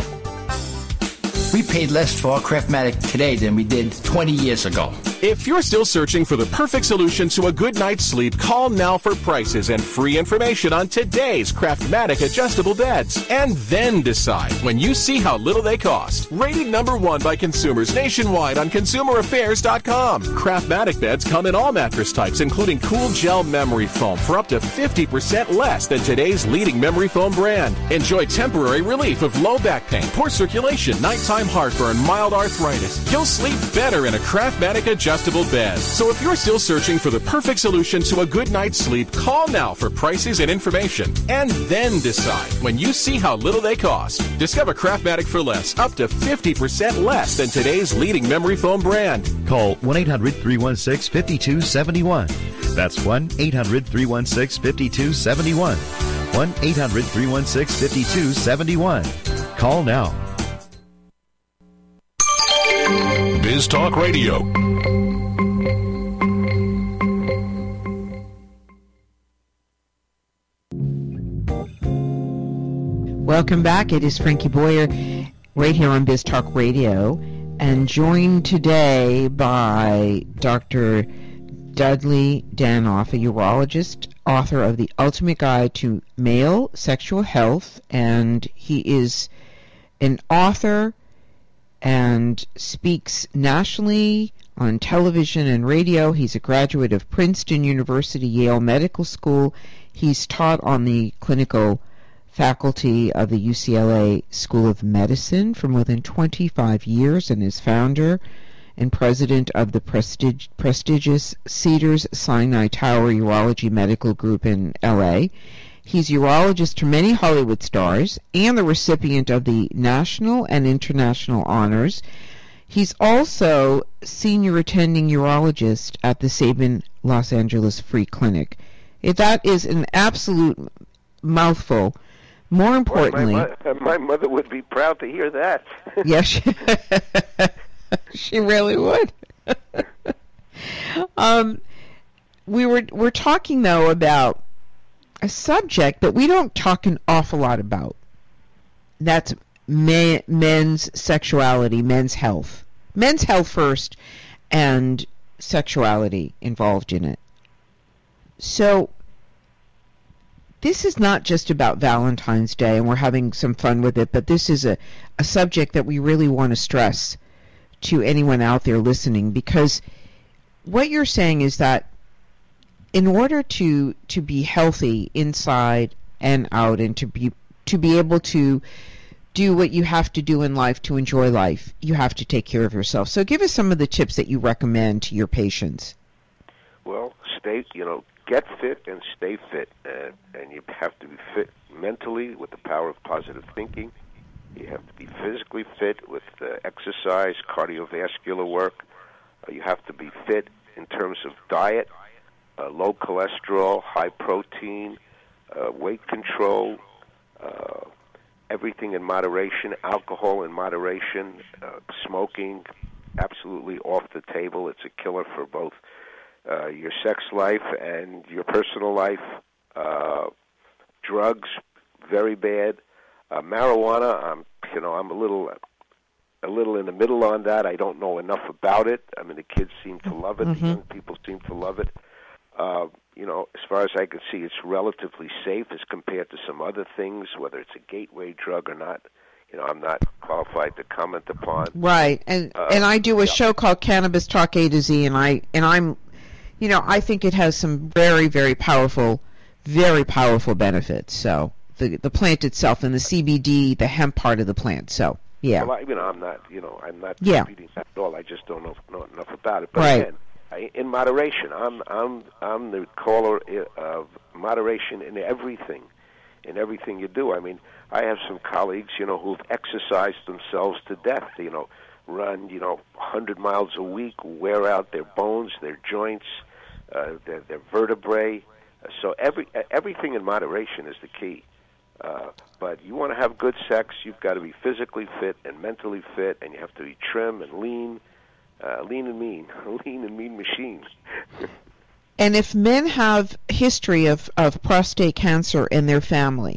S15: We paid less for our Craftmatic today than we did twenty years ago.
S16: If you're still searching for the perfect solution to a good night's sleep, call now for prices and free information on today's Craftmatic adjustable beds. And then decide when you see how little they cost. Rated number one by consumers nationwide on consumer affairs dot com. Craftmatic beds come in all mattress types, including cool gel memory foam for up to fifty percent less than today's leading memory foam brand. Enjoy temporary relief of low back pain, poor circulation, nighttime heartburn, mild arthritis. You'll sleep better in a Craftmatic adjustable adjustable bed. So if you're still searching for the perfect solution to a good night's sleep, call now for prices and information. And then decide when you see how little they cost. Discover Craftmatic for less, up to fifty percent less than today's leading memory foam brand.
S17: Call one eight hundred, three one six, five two seven one. That's one eight hundred, three one six, five two seven one. one eight hundred, three one six, five two seven one. Call now.
S3: Biz Talk Radio.
S6: Welcome back. It is Frankie Boyer right here on Biz Talk Radio, and joined today by Doctor Dudley Danoff, a urologist, author of The Ultimate Guide to Male Sexual Health, and he is an author and speaks nationally on television and radio. He's a graduate of Princeton University, Yale Medical School. He's taught on the clinical faculty of the U C L A School of Medicine for more than twenty-five years and is founder and president of the prestig- prestigious Cedars-Sinai Tower Urology Medical Group in L A. He's urologist to many Hollywood stars and the recipient of the national and international honors. He's also senior attending urologist at the Sabin Los Angeles Free Clinic. If that is an absolute mouthful. More importantly,
S21: well, my, my mother would be proud to hear that.
S6: Yes, she, she really would. um, we were we're talking though about a subject that we don't talk an awful lot about. That's men, men's sexuality, men's health, men's health first, and sexuality involved in it. So. This is not just about Valentine's Day, and we're having some fun with it, but this is a, a subject that we really want to stress to anyone out there listening, because what you're saying is that in order to to be healthy inside and out, and to be to be able to do what you have to do in life to enjoy life, you have to take care of yourself. So give us some of the tips that you recommend to your patients.
S21: Well, stay, you know, get fit and stay fit, and, and you have to be fit mentally with the power of positive thinking. You have to be physically fit with uh, exercise, cardiovascular work. Uh, you have to be fit in terms of diet, uh, low cholesterol, high protein, uh, weight control, uh, everything in moderation, alcohol in moderation, uh, smoking, absolutely off the table. It's a killer for both Uh, your sex life and your personal life. Uh, drugs, very bad. Uh, marijuana, I'm, you know, I'm a little, a little in the middle on that. I don't know enough about it. I mean, the kids seem to love it. Mm-hmm. The young people seem to love it. Uh, you know, as far as I can see, it's relatively safe as compared to some other things, whether it's a gateway drug or not. You know, I'm not qualified to comment upon.
S6: Right, and
S21: uh,
S6: and I do a
S21: yeah.
S6: show called Cannabis Talk A to Z, and I and I'm. You know, I think it has some very, very powerful, very powerful benefits. So the the plant itself and the C B D, the hemp part of the plant. So Yeah.
S21: Well, I, you know, I'm not, you know, I'm not
S6: yeah.
S21: reading that at all. I just don't know, know enough about it. But
S6: right.
S21: again, I, in moderation, I'm, I'm, I'm the caller of moderation in everything, in everything you do. I mean, I have some colleagues, you know, who've exercised themselves to death. You know, run, you know, one hundred miles a week, wear out their bones, their joints, uh, their, their vertebrae. So every everything in moderation is the key. Uh, but you want to have good sex, you've got to be physically fit and mentally fit, and you have to be trim and lean, uh, lean and mean, lean and mean machine.
S6: And if men have history of, of prostate cancer in their family,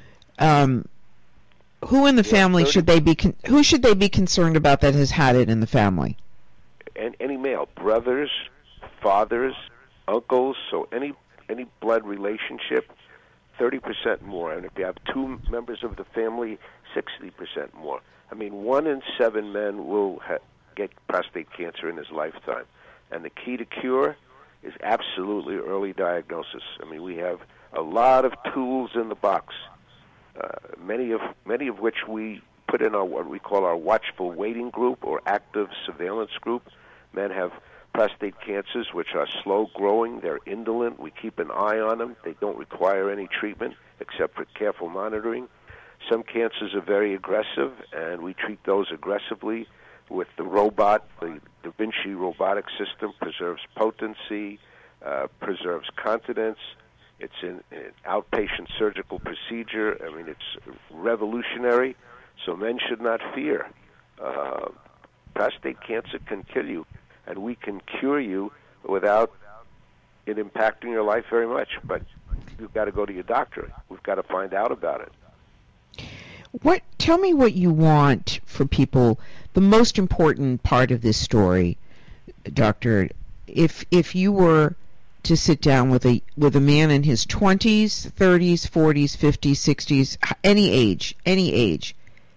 S6: um, who in the yeah, family should they be? Con- who should they be concerned about that has had it in the family?
S21: And any male, brothers, fathers, uncles, so any any blood relationship. thirty percent more, and if you have two members of the family, sixty percent more. I mean, one in seven men will ha- get prostate cancer in his lifetime, and the key to cure is absolutely early diagnosis. I mean, we have a lot of tools in the box, uh, many of many of which we put in our what we call our watchful waiting group or active surveillance group. Men have prostate cancers, which are slow-growing. They're indolent. We keep an eye on them. They don't require any treatment except for careful monitoring. Some cancers are very aggressive, and we treat those aggressively with the robot. The Da Vinci robotic system preserves potency, uh, preserves continence. It's an, an outpatient surgical procedure. I mean, it's revolutionary, so men should not fear. Uh, prostate cancer can kill you, and we can cure you without it impacting your life very much. But you've got to go to your doctor. We've got to find out about it.
S6: What? Tell me what you want for people. The most important part of this story, Doctor. If if you were to sit down with a with a man in his twenties, thirties, forties, fifties, sixties, any age, any age.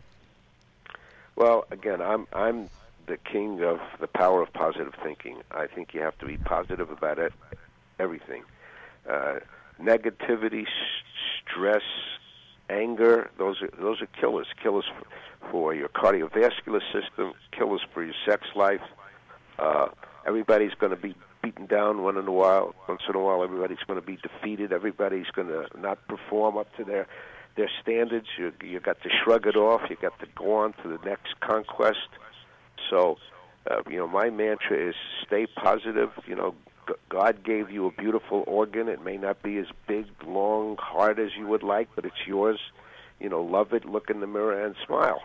S21: Well, again, I'm I'm. the king of the power of positive thinking. I think you have to be positive about it, everything. Uh, negativity, s- stress, anger, those are those are killers. Killers for, for your cardiovascular system, killers for your sex life. Uh, everybody's going to be beaten down once in a while. Once in a while, everybody's going to be defeated. Everybody's going to not perform up to their their standards. You you got to shrug it off. You got to go on to the next conquest. So, uh, you know, my mantra is stay positive. You know, G- God gave you a beautiful organ. It may not be as big, long, hard as you would like, but it's yours. You know, love it, look in the mirror, and smile.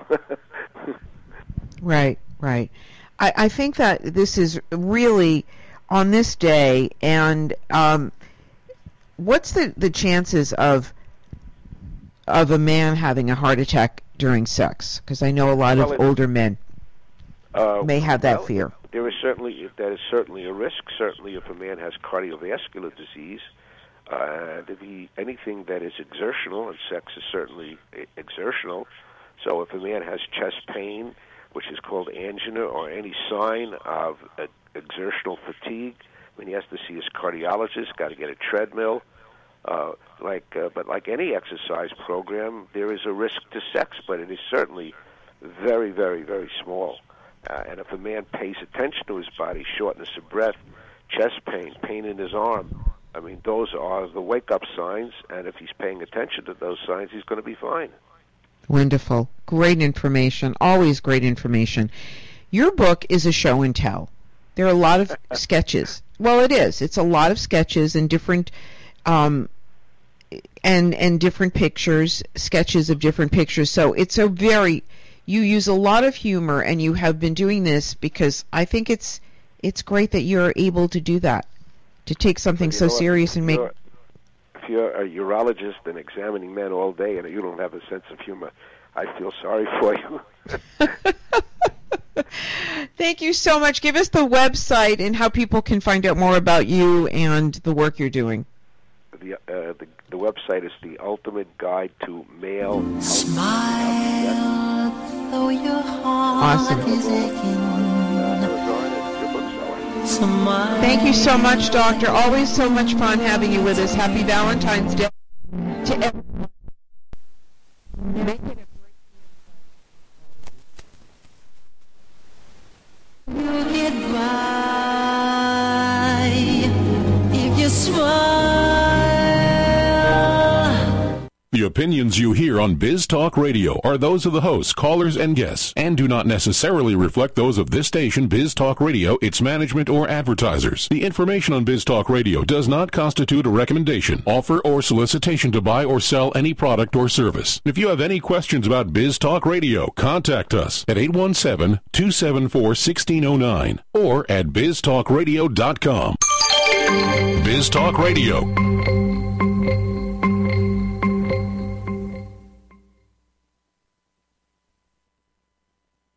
S6: Right, right. I, I think that this is really on this day, and um, what's the, the chances of of a man having a heart attack during sex? Because I know a lot
S21: well,
S6: of older men
S21: uh,
S6: may have that
S21: well,
S6: fear.
S21: There is certainly that is certainly a risk. Certainly, if a man has cardiovascular disease, uh, if he anything that is exertional, and sex is certainly exertional. So, if a man has chest pain, which is called angina, or any sign of uh, exertional fatigue, I mean, he has to see his cardiologist. Got to get a treadmill. Uh, like, uh, but like any exercise program, there is a risk to sex, but it is certainly very, very, very small. Uh, and if a man pays attention to his body, shortness of breath, chest pain, pain in his arm, I mean, those are the wake-up signs, and if he's paying attention to those signs, he's going to be fine.
S6: Wonderful. Great information. Always great information. Your book is a show and tell. There are a lot of sketches. Well, it is. It's a lot of sketches and different um, and and different pictures, sketches of different pictures. So it's a very, you use a lot of humor, and you have been doing this because I think it's it's great that you're able to do that, to take something so serious and make...
S21: If you're a urologist and examining men all day and you don't have a sense of humor, I feel sorry for you.
S6: Thank you so much. Give us the website and how people can find out more about you and the work you're doing.
S21: The uh, the, the website is The Ultimate Guide to Male
S4: Smile, though your heart
S6: awesome.
S4: is aching. Smile.
S6: Thank you so much, Doctor. Always so much fun having you with us. Happy Valentine's Day to everyone. Make it a
S3: opinions you hear on Biz Talk Radio are those of the hosts, callers, and guests, and do not necessarily reflect those of this station, Biz Talk Radio, its management, or advertisers. The information on Biz Talk Radio does not constitute a recommendation, offer, or solicitation to buy or sell any product or service. If you have any questions about Biz Talk Radio, contact us at eight one seven, two seven four, one six zero nine or at biz talk radio dot com. Biz Talk Radio.